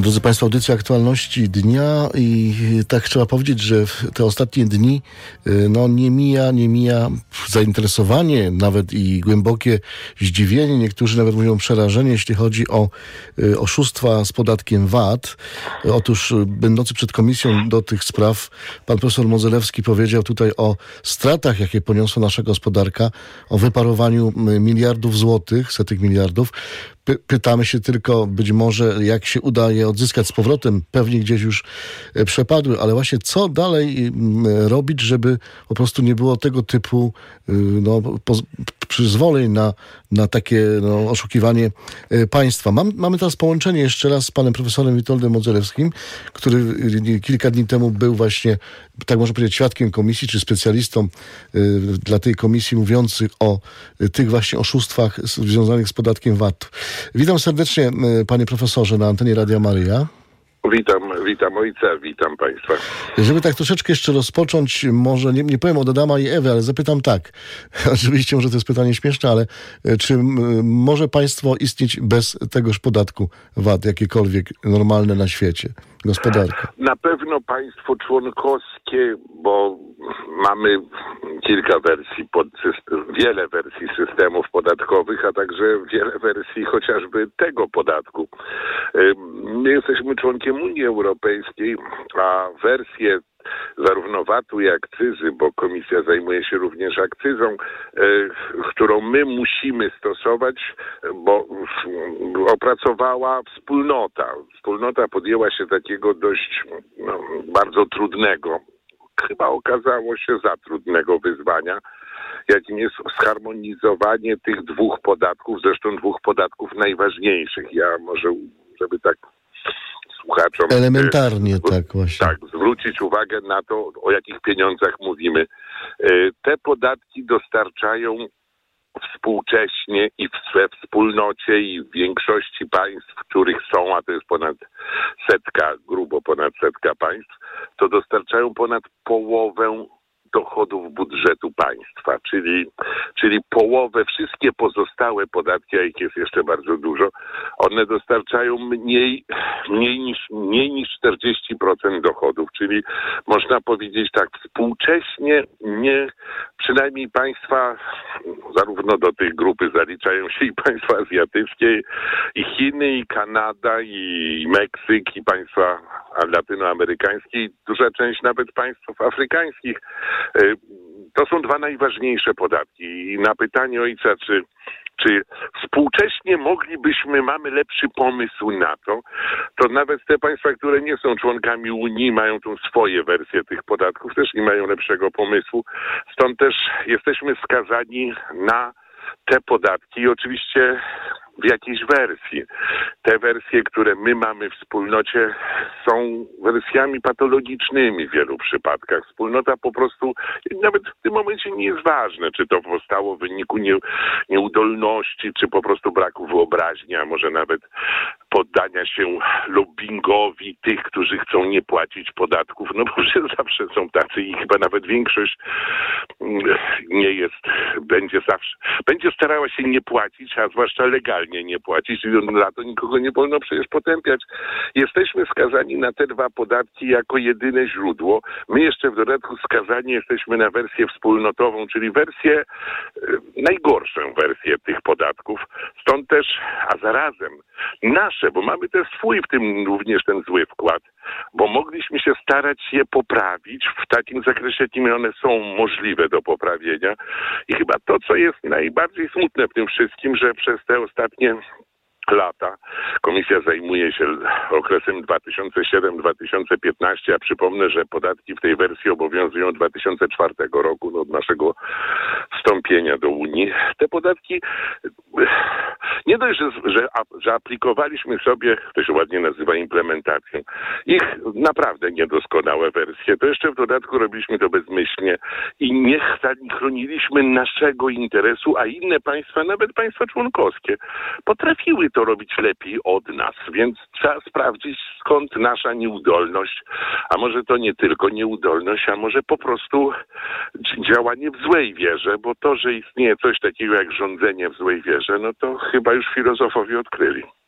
Drodzy Państwo, audycja aktualności dnia i tak trzeba powiedzieć, że w te ostatnie dni nie mija zainteresowanie, nawet i głębokie zdziwienie, niektórzy nawet mówią przerażenie, jeśli chodzi o oszustwa z podatkiem VAT. Otóż będący przed komisją do tych spraw pan profesor Modzelewski powiedział tutaj o stratach, jakie poniosła nasza gospodarka, o wyparowaniu miliardów złotych, setek miliardów. Pytamy się tylko być może, jak się uda je odzyskać z powrotem. Pewnie gdzieś już przepadły, ale właśnie co dalej robić, żeby po prostu nie było tego typu przyzwoleń na takie oszukiwanie państwa. Mamy teraz połączenie jeszcze raz z panem profesorem Witoldem Modzelewskim, który kilka dni temu był właśnie, tak można powiedzieć, świadkiem komisji, czy specjalistą dla tej komisji mówiący o tych właśnie oszustwach związanych z podatkiem VAT. Witam serdecznie, panie profesorze, na antenie Radia Maryja. Witam ojca, witam państwa. Żeby tak troszeczkę jeszcze rozpocząć, może nie powiem od Adama i Ewy, ale zapytam tak. Oczywiście może to jest pytanie śmieszne, ale czy może państwo istnieć bez tegoż podatku VAT, jakiekolwiek normalne na świecie? Gospodarka. Na pewno państwo członkowskie, bo mamy kilka wersji, wiele wersji systemów podatkowych, a także wiele wersji chociażby tego podatku. My jesteśmy członkiem Unii Europejskiej, a wersje zarówno VAT-u, jak i akcyzy, bo komisja zajmuje się również akcyzą, którą my musimy stosować, bo opracowała wspólnota. Wspólnota podjęła się takiego dość bardzo trudnego, chyba okazało się za trudnego wyzwania, jakim jest zharmonizowanie tych dwóch podatków, zresztą dwóch podatków najważniejszych. Ja może, żeby tak słuchaczom elementarnie tak właśnie. Tak, zwrócić uwagę na to, o jakich pieniądzach mówimy. Te podatki dostarczają współcześnie i we wspólnocie i w większości państw, w których są, a to jest grubo ponad setka państw, to dostarczają ponad połowę dochodów budżetu państwa, czyli połowę, wszystkie pozostałe podatki, a ich jest jeszcze bardzo dużo, one dostarczają mniej niż 40% dochodów, czyli można powiedzieć tak, współcześnie przynajmniej państwa, zarówno do tej grupy zaliczają się i państwa azjatyckie, i Chiny, i Kanada, i Meksyk, i państwa latynoamerykańskie, i duża część nawet państw afrykańskich. To są dwa najważniejsze podatki. I na pytanie ojca, czy współcześnie mamy lepszy pomysł na to nawet te państwa, które nie są członkami Unii, mają tu swoje wersje tych podatków, też nie mają lepszego pomysłu. Stąd też jesteśmy skazani na te podatki i oczywiście w jakiejś wersji. Te wersje, które my mamy w wspólnocie, są wersjami patologicznymi w wielu przypadkach. Wspólnota po prostu nawet w tym momencie nie jest ważne, czy to powstało w wyniku nieudolności, czy po prostu braku wyobraźni, a może nawet poddania się lobbingowi tych, którzy chcą nie płacić podatków, bo zawsze są tacy i chyba nawet większość będzie starała się nie płacić, a zwłaszcza legalnie nie płacić i na to nikogo nie wolno przecież potępiać. Jesteśmy skazani na te dwa podatki jako jedyne źródło. My jeszcze w dodatku skazani jesteśmy na wersję wspólnotową, czyli najgorszą wersję tych podatków. Stąd też, a zarazem nasze, bo mamy też swój w tym również ten zły wkład, bo mogliśmy się starać je poprawić w takim zakresie, jakim one są możliwe do poprawienia. I chyba to, co jest najbardziej smutne w tym wszystkim, że przez te ostatnie lata komisja zajmuje się okresem 2007-2015, a przypomnę, że podatki w tej wersji obowiązują od 2004 roku, od naszego wstąpienia do Unii. Te podatki nie dość, że aplikowaliśmy sobie, to się ładnie nazywa implementacją, ich naprawdę niedoskonałe wersje, to jeszcze w dodatku robiliśmy to bezmyślnie i nie chroniliśmy naszego interesu, a inne państwa, nawet państwa członkowskie, potrafiły to robić lepiej od nas, więc trzeba sprawdzić, skąd nasza nieudolność, a może to nie tylko nieudolność, a może po prostu działanie w złej wierze, bo to, że istnieje coś takiego jak rządzenie w złej wierze, to chyba już filozofowie odkryli.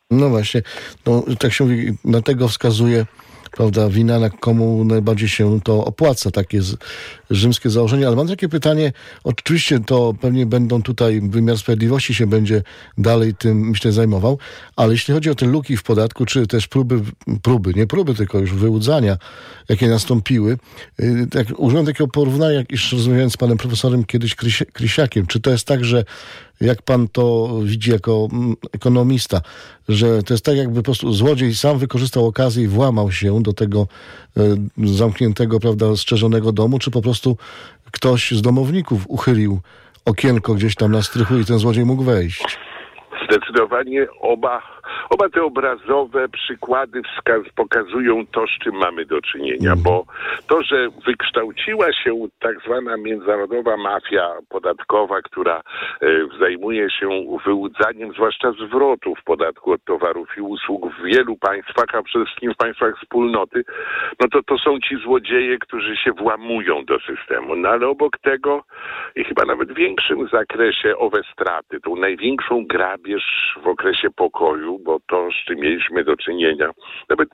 No właśnie, no, tak się mówi, na tego wskazuje, prawda, wina, na komu najbardziej się to opłaca, takie rzymskie założenie. Ale mam takie pytanie, oczywiście to pewnie będą tutaj, wymiar sprawiedliwości się będzie dalej tym, myślę, zajmował, ale jeśli chodzi o te luki w podatku, czy też nie próby, tylko już wyłudzania, jakie nastąpiły, tak, użyłem takiego porównania, jak już rozmawiałem z panem profesorem kiedyś Krysiakiem, czy to jest tak, że jak pan to widzi jako ekonomista, że to jest tak, jakby po prostu złodziej sam wykorzystał okazję i włamał się do tego zamkniętego, prawda, strzeżonego domu, czy po prostu ktoś z domowników uchylił okienko gdzieś tam na strychu i ten złodziej mógł wejść? Zdecydowanie oba te obrazowe przykłady pokazują to, z czym mamy do czynienia, bo to, że wykształciła się tak zwana międzynarodowa mafia podatkowa, która zajmuje się wyłudzaniem zwłaszcza zwrotów podatku od towarów i usług w wielu państwach, a przede wszystkim w państwach wspólnoty, no to są ci złodzieje, którzy się włamują do systemu. No ale obok tego i chyba nawet w większym zakresie owe straty, tą największą grabież w okresie pokoju, bo to, z czym mieliśmy do czynienia, nawet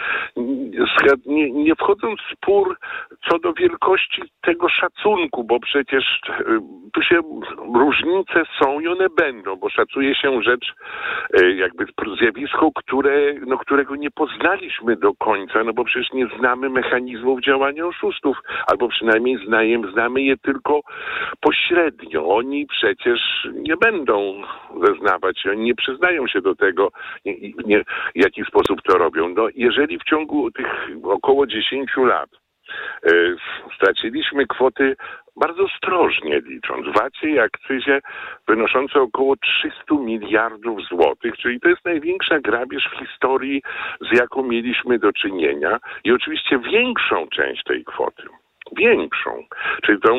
nie wchodząc w spór co do wielkości tego szacunku, bo przecież tu się różnice są i one będą, bo szacuje się rzecz, jakby zjawisko, którego nie poznaliśmy do końca, no bo przecież nie znamy mechanizmów działania oszustów, albo przynajmniej znamy je tylko pośrednio. Oni przecież nie będą zeznawać, oni nie przyznają się do tego, w jaki sposób to robią. No, jeżeli w ciągu tych około 10 lat straciliśmy kwoty bardzo ostrożnie licząc, VAT-ie i akcyzie wynoszące około 300 miliardów złotych, czyli to jest największa grabież w historii, z jaką mieliśmy do czynienia i oczywiście większą część tej kwoty. Czyli tą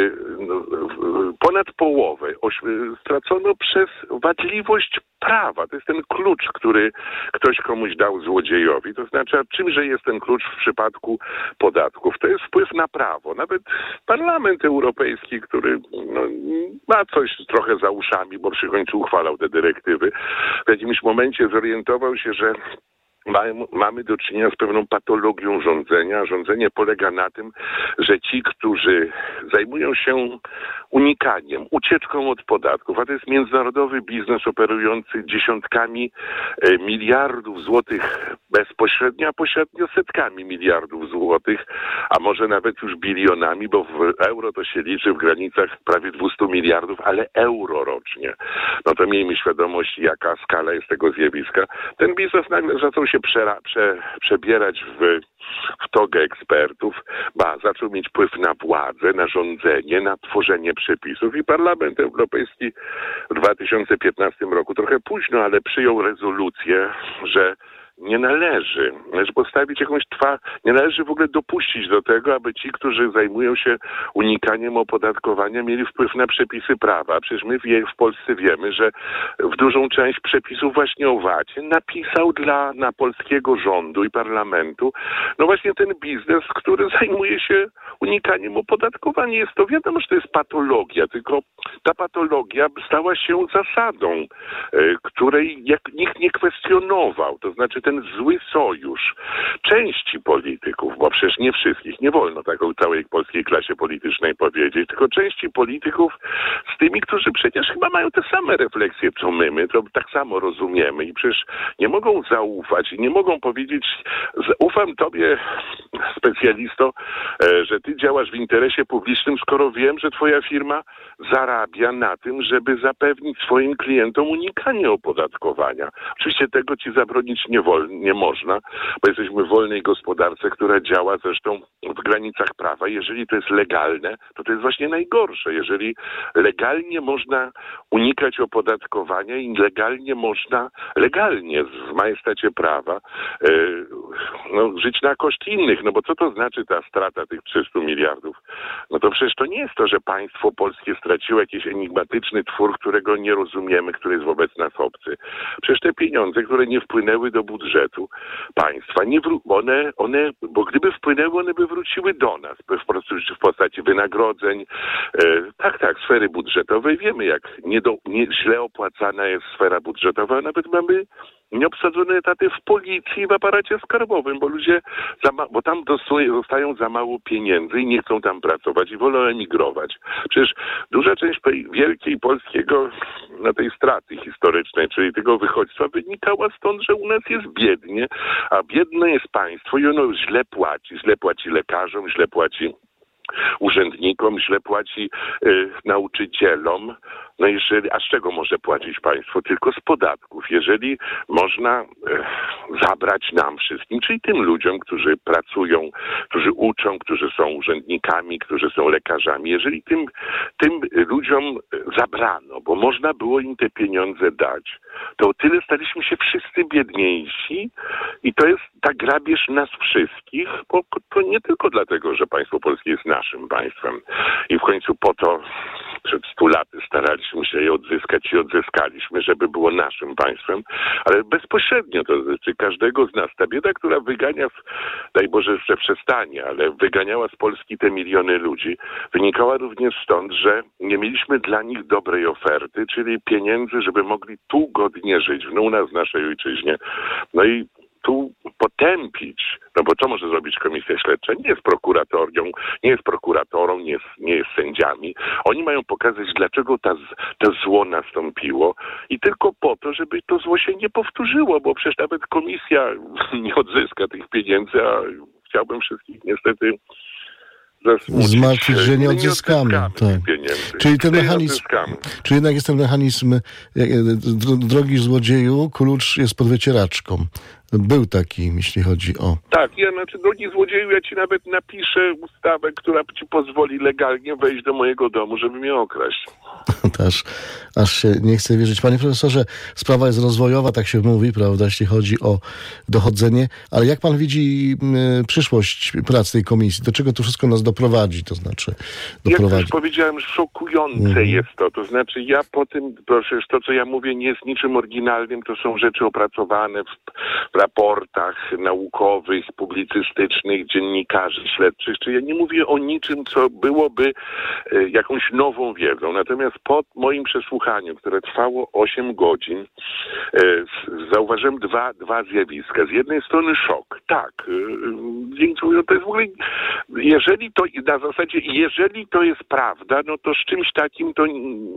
ponad połowę stracono przez wadliwość prawa. To jest ten klucz, który ktoś komuś dał złodziejowi. To znaczy, a czymże jest ten klucz w przypadku podatków? To jest wpływ na prawo. Nawet Parlament Europejski, który ma coś trochę za uszami, bo przy końcu uchwalał te dyrektywy, w jakimś momencie zorientował się, że mamy do czynienia z pewną patologią rządzenia. Rządzenie polega na tym, że ci, którzy zajmują się unikaniem, ucieczką od podatków, a to jest międzynarodowy biznes operujący dziesiątkami miliardów złotych bezpośrednio, a pośrednio setkami miliardów złotych, a może nawet już bilionami, bo w euro to się liczy w granicach prawie 200 miliardów, ale euro rocznie. No to miejmy świadomość, jaka skala jest tego zjawiska. Ten biznes nagle zaczął się przebierać w togę ekspertów, zaczął mieć wpływ na władzę, na rządzenie, na tworzenie przepisów i Parlament Europejski w 2015 roku, trochę późno, ale przyjął rezolucję, że nie należy postawić nie należy w ogóle dopuścić do tego, aby ci, którzy zajmują się unikaniem opodatkowania, mieli wpływ na przepisy prawa. A przecież my w Polsce wiemy, że w dużą część przepisów właśnie o VAT-ie napisał na polskiego rządu i parlamentu, no właśnie ten biznes, który zajmuje się unikaniem opodatkowania. Jest to, wiadomo, że to jest patologia, tylko ta patologia stała się zasadą, której nikt nie kwestionował. To znaczy ten zły sojusz części polityków, bo przecież nie wszystkich, nie wolno tak o całej polskiej klasie politycznej powiedzieć, tylko części polityków z tymi, którzy przecież chyba mają te same refleksje, co my to tak samo rozumiemy i przecież nie mogą zaufać i nie mogą powiedzieć, ufam tobie, specjalisto, że ty działasz w interesie publicznym, skoro wiem, że twoja firma zarabia na tym, żeby zapewnić swoim klientom unikanie opodatkowania. Oczywiście tego ci zabronić nie można, bo jesteśmy w wolnej gospodarce, która działa zresztą w granicach prawa. Jeżeli to jest legalne, to jest właśnie najgorsze. Jeżeli legalnie można unikać opodatkowania i legalnie w majestacie prawa żyć na koszt innych, no bo co to znaczy ta strata tych 300 miliardów? No to przecież to nie jest to, że państwo polskie straciło jakiś enigmatyczny twór, którego nie rozumiemy, który jest wobec nas obcy. Przecież te pieniądze, które nie wpłynęły do budżetu państwa, bo gdyby wpłynęły, one by wróciły do nas w postaci wynagrodzeń, sfery budżetowej. Wiemy, jak źle opłacana jest sfera budżetowa. Nawet mamy Nieobsadzone etaty w policji i w aparacie skarbowym, bo ludzie, bo tam dostają za mało pieniędzy i nie chcą tam pracować i wolą emigrować. Przecież duża część wielkiej polskiego, tej straty historycznej, czyli tego wychodźstwa, wynikała stąd, że u nas jest biednie, a biedne jest państwo i ono źle płaci lekarzom, źle płaci urzędnikom, źle płaci nauczycielom. No a z czego może płacić państwo? Tylko z podatków. Jeżeli można zabrać nam wszystkim, czyli tym ludziom, którzy pracują, którzy uczą, którzy są urzędnikami, którzy są lekarzami, jeżeli tym ludziom zabrano, bo można było im te pieniądze dać, to o tyle staliśmy się wszyscy biedniejsi i to jest ta grabież nas wszystkich, bo to nie tylko dlatego, że państwo polskie jest naszym państwem i w końcu po to przed 100 laty staraliśmy się je odzyskać i odzyskaliśmy, żeby było naszym państwem, ale bezpośrednio to dotyczy każdego z nas. Ta bieda, która wygania, daj Boże, że przestanie, ale wyganiała z Polski te miliony ludzi, wynikała również stąd, że nie mieliśmy dla nich dobrej oferty, czyli pieniędzy, żeby mogli tu godnie żyć, u nas w naszej ojczyźnie. No i tu potępić, no bo co może zrobić komisja śledcza? Nie jest prokuratorią, nie jest prokuratorą, nie jest sędziami. Oni mają pokazać, dlaczego to zło nastąpiło i tylko po to, żeby to zło się nie powtórzyło, bo przecież nawet komisja nie odzyska tych pieniędzy, a chciałbym wszystkich niestety zmartwić, że nie odzyskamy. Tak. Czyli ten mechanizm, czy jednak jest ten mechanizm, drogi złodzieju, klucz jest pod wycieraczką. Był taki, jeśli chodzi o... Tak, drogi złodzieju, ja ci nawet napiszę ustawę, która ci pozwoli legalnie wejść do mojego domu, żeby mnie okraść. Aż się nie chcę wierzyć. Panie profesorze, sprawa jest rozwojowa, tak się mówi, prawda, jeśli chodzi o dochodzenie, ale jak pan widzi przyszłość pracy tej komisji? Do czego to wszystko nas doprowadzi? To znaczy, jak już powiedziałem, szokujące jest to. To znaczy, ja po tym, proszę, to co ja mówię nie jest niczym oryginalnym, to są rzeczy opracowane w raportach naukowych, publicystycznych, dziennikarzy śledczych, czy ja nie mówię o niczym, co byłoby jakąś nową wiedzą. Natomiast po moim przesłuchaniu, które trwało 8 godzin, zauważyłem dwa zjawiska. Z jednej strony szok. Tak, to jest w ogóle, jeżeli to jest prawda, no to z czymś takim to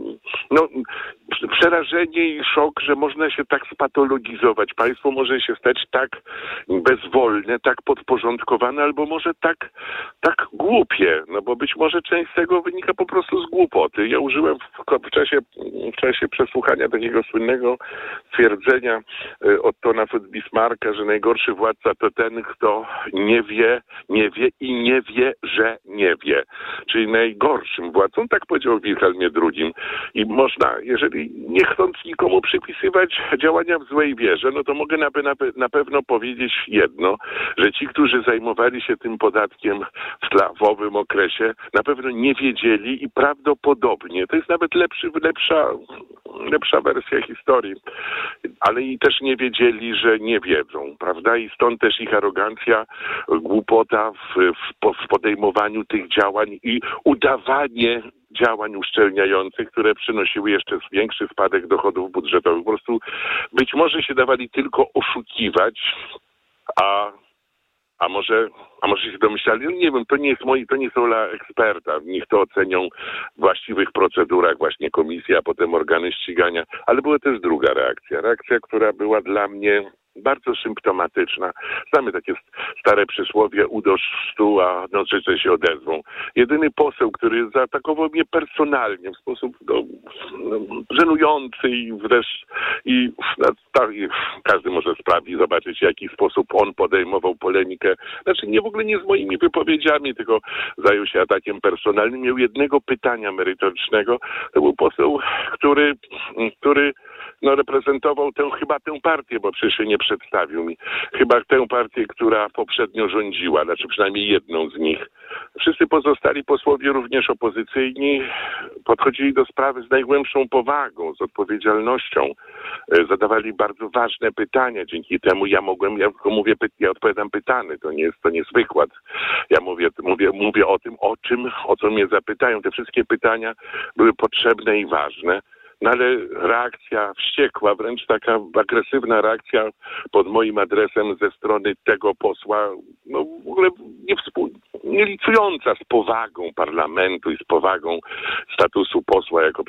przerażenie i szok, że można się tak spatologizować. Państwo może się stać tak bezwolne, tak podporządkowane, albo może tak głupie, no bo być może część z tego wynika po prostu z głupoty. Ja użyłem w czasie przesłuchania takiego słynnego stwierdzenia Ottona von Bismarcka, że najgorszy władca to ten, kto nie wie i nie wie, że nie wie. Czyli najgorszym władcą, tak powiedział w Wilhelmie II. I można, jeżeli nie chcąc nikomu przypisywać działania w złej wierze, no to mogę na pewno powiedzieć jedno, że ci, którzy zajmowali się tym podatkiem w owym okresie, na pewno nie wiedzieli i prawdopodobnie, to jest nawet lepsza wersja historii, ale i też nie wiedzieli, że nie wiedzą, prawda? I stąd też ich arogancja, głupota w podejmowaniu tych działań i udawanie działań uszczelniających, które przynosiły jeszcze większy spadek dochodów budżetowych. Po prostu być może się dawali tylko oszukiwać, a może się domyślali, no nie wiem, to nie jest rola eksperta, niech to ocenią w właściwych procedurach właśnie komisja, a potem organy ścigania, ale była też druga reakcja, która była dla mnie bardzo symptomatyczna. Znamy takie stare przysłowie, uderz w stół, a nożyce się odezwą. Jedyny poseł, który zaatakował mnie personalnie w sposób żenujący i każdy może sprawdzić, zobaczyć, w jaki sposób on podejmował polemikę. Znaczy w ogóle nie z moimi wypowiedziami, tylko zajął się atakiem personalnym. Miał jednego pytania merytorycznego. To był poseł, który reprezentował chyba tę partię, bo przecież się nie przedstawił mi. Chyba tę partię, która poprzednio rządziła, znaczy przynajmniej jedną z nich. Wszyscy pozostali posłowie, również opozycyjni, podchodzili do sprawy z najgłębszą powagą, z odpowiedzialnością. Zadawali bardzo ważne pytania. Dzięki temu ja odpowiadam pytany. To nie jest wykład. Ja mówię o tym, o co mnie zapytają. Te wszystkie pytania były potrzebne i ważne. No ale reakcja wściekła, wręcz taka agresywna reakcja pod moim adresem ze strony tego posła, no w ogóle nie licująca z powagą parlamentu i z powagą statusu posła jako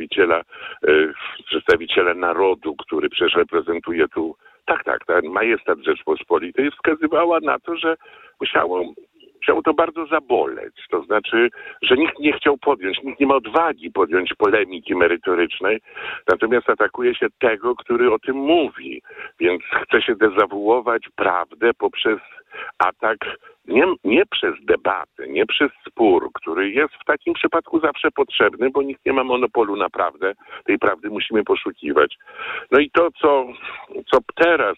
przedstawiciela narodu, który przecież reprezentuje tu, ten majestat Rzeczpospolitej, wskazywała na to, że musiało to bardzo zaboleć. To znaczy, że nikt nie chciał nikt nie ma odwagi podjąć polemiki merytorycznej, natomiast atakuje się tego, który o tym mówi. Więc chce się dezawuować prawdę poprzez atak, nie przez debatę, nie przez spór, który jest w takim przypadku zawsze potrzebny, bo nikt nie ma monopolu na prawdę. Tej prawdy musimy poszukiwać. No i to, co teraz,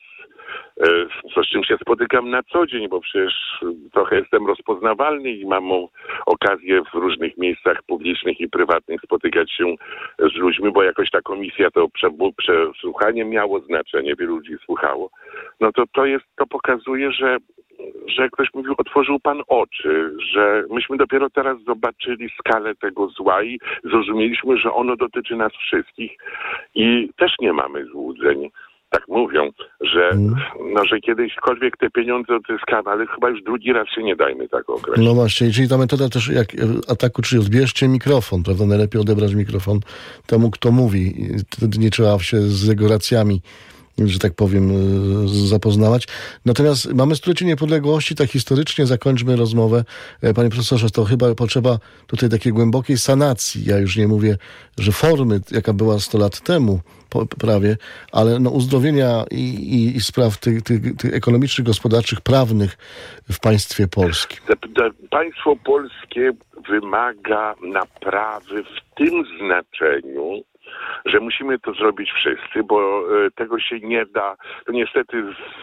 z czym się spotykam na co dzień, bo przecież trochę jestem rozpoznawalny i mam okazję w różnych miejscach publicznych i prywatnych spotykać się z ludźmi, bo jakoś ta komisja, to przesłuchanie miało znaczenie, wielu ludzi słuchało. No to pokazuje, że jak ktoś mówił, otworzył pan oczy, że myśmy dopiero teraz zobaczyli skalę tego zła i zrozumieliśmy, że ono dotyczy nas wszystkich i też nie mamy złudzeń. Tak mówią, że kiedyśkolwiek te pieniądze odzyskamy, ale chyba już drugi raz się nie dajmy tak określić. No właśnie, czyli ta metoda też jak ataku, czyli odbierzcie mikrofon, prawda? Najlepiej odebrać mikrofon temu, kto mówi. Wtedy nie trzeba się z jego racjami, że tak powiem, zapoznawać. Natomiast mamy stulecie niepodległości, tak historycznie zakończmy rozmowę. Panie profesorze, to chyba potrzeba tutaj takiej głębokiej sanacji. Ja już nie mówię, że formy, jaka była 100 lat temu, prawie, ale uzdrowienia i spraw tych ekonomicznych, gospodarczych, prawnych w państwie polskim. Państwo polskie wymaga naprawy w tym znaczeniu, że musimy to zrobić wszyscy, bo tego się nie da. To niestety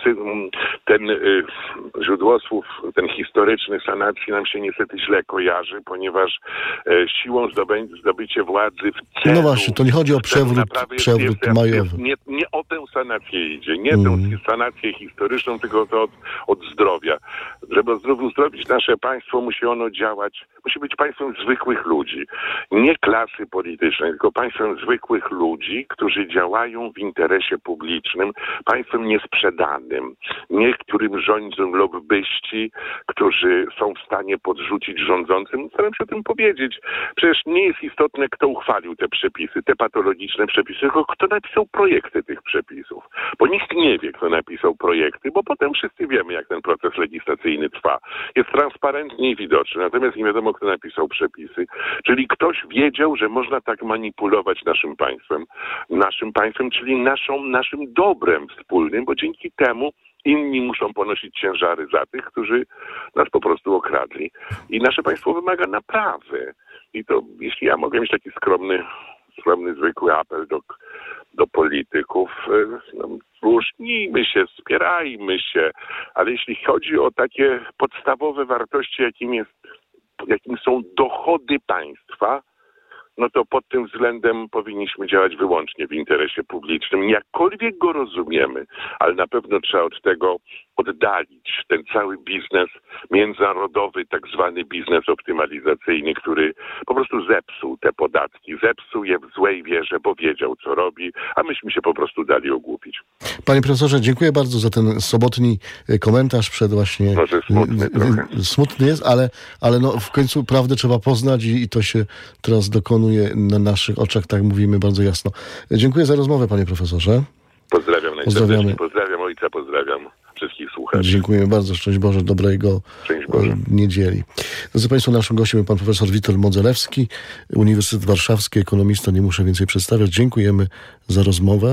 ten źródłosłów, ten historyczny sanacji nam się niestety źle kojarzy, ponieważ siłą zdobycie władzy w celu... No właśnie, to nie chodzi o przewrót majowy. Nie o tę sanację idzie, nie tę sanację historyczną, tylko to od zdrowia. Żeby uzdrowić nasze państwo, musi ono działać, musi być państwem zwykłych ludzi. Nie klasy politycznej, tylko państwem zwykłych ludzi, którzy działają w interesie publicznym, państwem niesprzedanym, nie którym rządzą lobbyści, którzy są w stanie podrzucić rządzącym. Staram się o tym powiedzieć. Przecież nie jest istotne, kto uchwalił te przepisy, te patologiczne przepisy, tylko kto napisał projekty tych przepisów. Bo nikt nie wie, kto napisał projekty, bo potem wszyscy wiemy, jak ten proces legislacyjny trwa. Jest transparentnie i widoczny, natomiast nie wiadomo, kto napisał przepisy. Czyli ktoś wiedział, że można tak manipulować naszym państwem, czyli naszym dobrem wspólnym, bo dzięki temu inni muszą ponosić ciężary za tych, którzy nas po prostu okradli. I nasze państwo wymaga naprawy. I to, jeśli ja mogę mieć taki skromny, zwykły apel do polityków, różnijmy się, wspierajmy się, ale jeśli chodzi o takie podstawowe wartości, jakim są dochody państwa, no to pod tym względem powinniśmy działać wyłącznie w interesie publicznym. Jakkolwiek go rozumiemy, ale na pewno trzeba od tego oddalić ten cały biznes międzynarodowy, tak zwany biznes optymalizacyjny, który po prostu zepsuł te podatki, zepsuł je w złej wierze, bo wiedział, co robi, a myśmy się po prostu dali ogłupić. Panie profesorze, dziękuję bardzo za ten sobotni komentarz przed właśnie... Może smutny trochę. Smutny jest, ale w końcu prawdę trzeba poznać i to się teraz dokonuje na naszych oczach, tak mówimy bardzo jasno. Dziękuję za rozmowę, panie profesorze. Pozdrawiam najserdeczniej, pozdrawiam ojca, pozdrawiam wszystkich słuchaczy. Dziękujemy bardzo, szczęść Boże, dobrego niedzieli. Drodzy Państwo, naszym gościem był pan profesor Witold Modzelewski, Uniwersytet Warszawski, ekonomista, nie muszę więcej przedstawiać. Dziękujemy za rozmowę.